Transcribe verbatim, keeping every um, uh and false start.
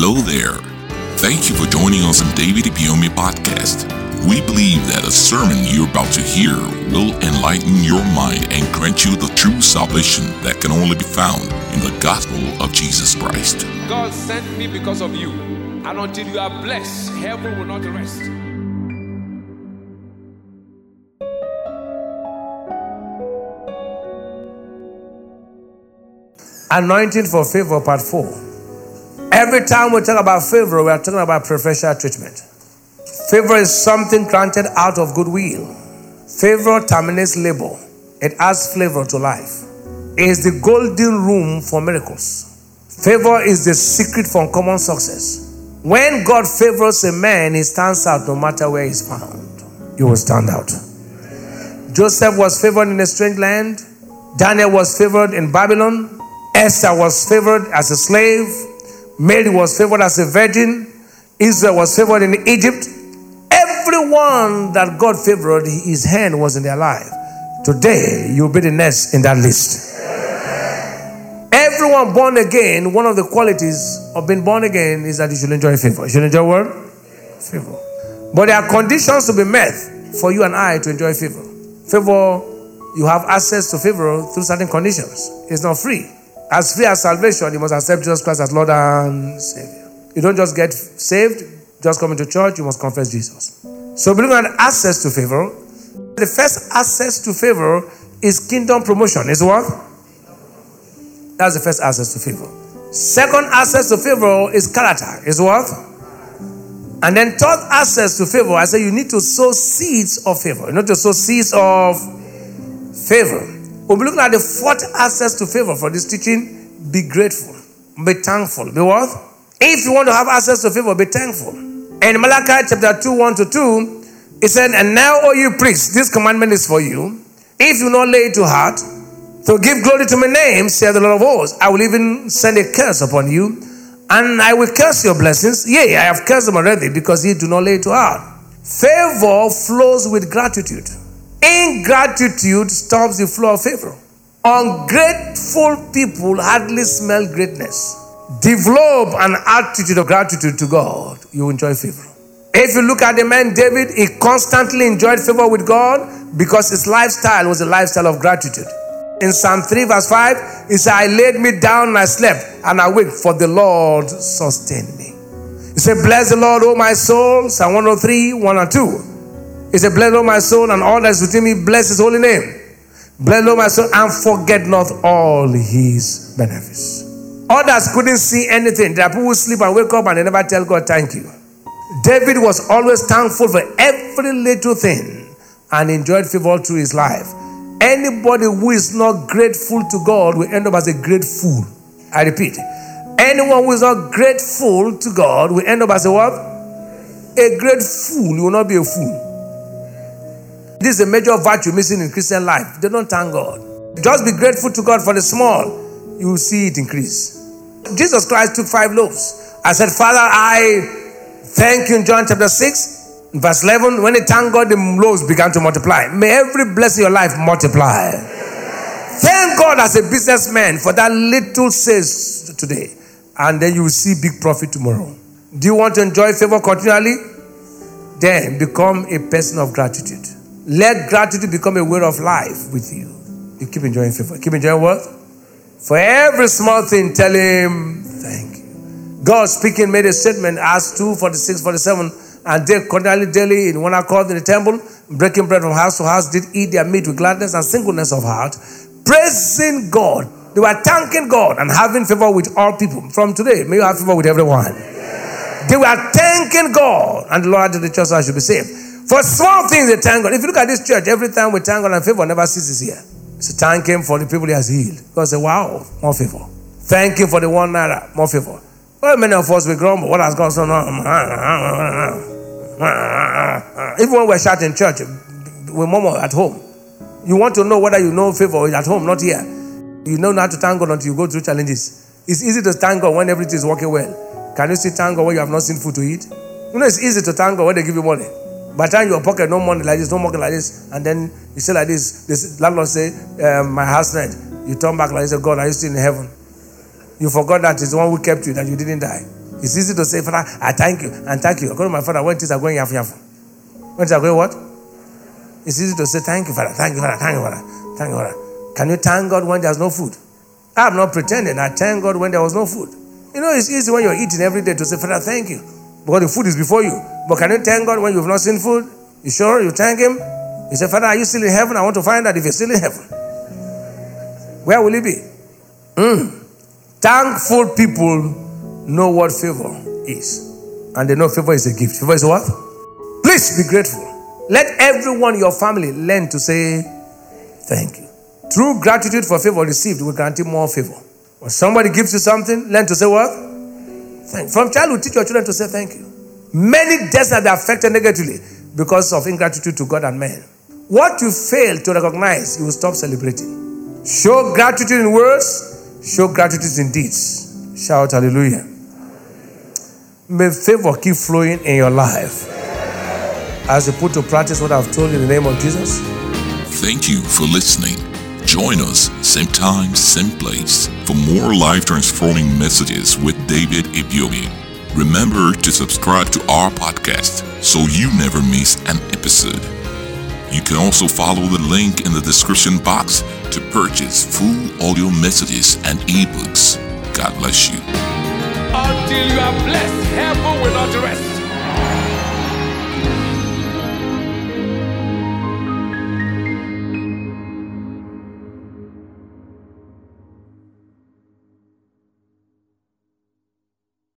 Hello there. Thank you for joining us on David Ibiyeomie Podcast. We believe that a sermon you're about to hear will enlighten your mind and grant you the true salvation that can only be found in the gospel of Jesus Christ. God sent me because of you, and until you are blessed, heaven will not rest. Anointing for favor, part four. Every time we talk about favor, we are talking about preferential treatment. Favor is something granted out of goodwill. Favor terminates labor. It adds flavor to life. It is the golden room for miracles. Favor is the secret for uncommon success. When God favors a man, he stands out no matter where he's found. He will stand out. Joseph was favored in a strange land. Daniel was favored in Babylon. Esther was favored as a slave. Mary was favored as a virgin. Israel was favored in Egypt. Everyone that God favored, his hand was in their life. Today, you'll be the next in that list. Everyone born again, one of the qualities of being born again is that you should enjoy favor. You should enjoy what? Favor. But there are conditions to be met for you and I to enjoy favor. Favor, you have access to favor through certain conditions. It's not free. As free as salvation, you must accept Jesus Christ as Lord and Savior. You don't just get saved, just come into church, you must confess Jesus. So we're looking at access to favor. The first access to favor is kingdom promotion. Is what? That's the first access to favor. Second access to favor is character. Is what? And then third access to favor, I say you need to sow seeds of favor. You need to sow seeds of favor. We'll be looking at the fourth access to favor for this teaching. Be grateful. Be thankful. Be what? If you want to have access to favor, be thankful. In Malachi chapter two, one to two, it said, "And now, O you priests, this commandment is for you. If you not lay it to heart, to give glory to my name, saith the Lord of hosts, I will even send a curse upon you, and I will curse your blessings. Yea, I have cursed them already, because ye do not lay it to heart." Favor flows with gratitude. Ingratitude stops the flow of favor. Ungrateful people hardly smell greatness. Develop an attitude of gratitude to God. You enjoy favor. If you look at the man David, he constantly enjoyed favor with God because his lifestyle was a lifestyle of gratitude. In Psalm three verse five, he said, "I laid me down and I slept, and I waked, for the Lord sustained me." He said, "Bless the Lord, O my soul." Psalm one oh three, one and two. He said, "Bless, O my soul, and all that is within me, bless his holy name. Bless, O my soul, and forget not all his benefits." Others couldn't see anything. There are people who sleep and wake up and they never tell God thank you. David was always thankful for every little thing and enjoyed favor through his life. Anybody who is not grateful to God will end up as a great fool. I repeat, anyone who is not grateful to God will end up as a what? A great fool. You will not be a fool. This is a major virtue missing in Christian life. They don't thank God. Just be grateful to God for the small. You will see it increase. Jesus Christ took five loaves. I said, "Father, I thank you," in John chapter six, verse eleven. When he thanked God, the loaves began to multiply. May every blessing in your life multiply. Amen. Thank God as a businessman for that little sales today. And then you will see big profit tomorrow. Do you want to enjoy favor continually? Then become a person of gratitude. Let gratitude become a way of life with you. You keep enjoying favor. Keep enjoying what? For every small thing, tell him thank you. God speaking made a statement, Acts two, forty-six, forty-seven, "And they continually daily in one accord in the temple, breaking bread from house to house, did eat their meat with gladness and singleness of heart, praising God." They were thanking God and having favor with all people. From today, may you have favor with everyone. Amen. They were thanking God, and the Lord added the church I should be saved. For small things they thank God. If you look at this church, every time we thank God and favor never ceases here. So thank him for the people he has healed. God say, "Wow, more favor." Thank him for the one naira, more favor. Well, many of us will grumble. What has God done? Even when we're shouting in church, we murmur at home. You want to know whether you know favor at home, not here. You know not to thank God until you go through challenges. It's easy to thank God when everything is working well. Can you still thank God when you have not seen food to eat? You know, it's easy to thank God when they give you money. By the time your pocket no money like this, no money like this, and then you say like this, this landlord say, um, "My house rent." You turn back like this, "God, are you still in heaven?" You forgot that it's the one who kept you, that you didn't die. It's easy to say, Father, I thank you and thank you. According to my father, when things are going yafu yafu. When things are going what? It's easy to say, thank you, Father, thank you, Father, thank you, Father, thank you, Father. Can you thank God when there's no food? I'm not pretending. I thank God when there was no food. You know, it's easy when you're eating every day to say, Father, thank you, because the food is before you. But can you thank God when you've not seen food? You sure? You thank Him? You say, Father, are you still in heaven? I want to find out if you're still in heaven. Where will He be? Mm. Thankful people know what favor is. And they know favor is a gift. Favor is what? Please be grateful. Let everyone in your family learn to say thank you. True gratitude for favor received will guarantee more favor. When somebody gives you something, learn to say what? Thank you. From childhood, teach your children to say thank you. Many deaths have been affected negatively because of ingratitude to God and men. What you fail to recognize, you will stop celebrating. Show gratitude in words, show gratitude in deeds. Shout hallelujah. May favor keep flowing in your life as you put to practice what I've told you in the name of Jesus. Thank you for listening. Join us same time, same place for more life-transforming messages with David Ibiyeomie. Remember to subscribe to our podcast so you never miss an episode. You can also follow the link in the description box to purchase full audio messages and ebooks. God bless you. Until you are blessed, heaven will not rest.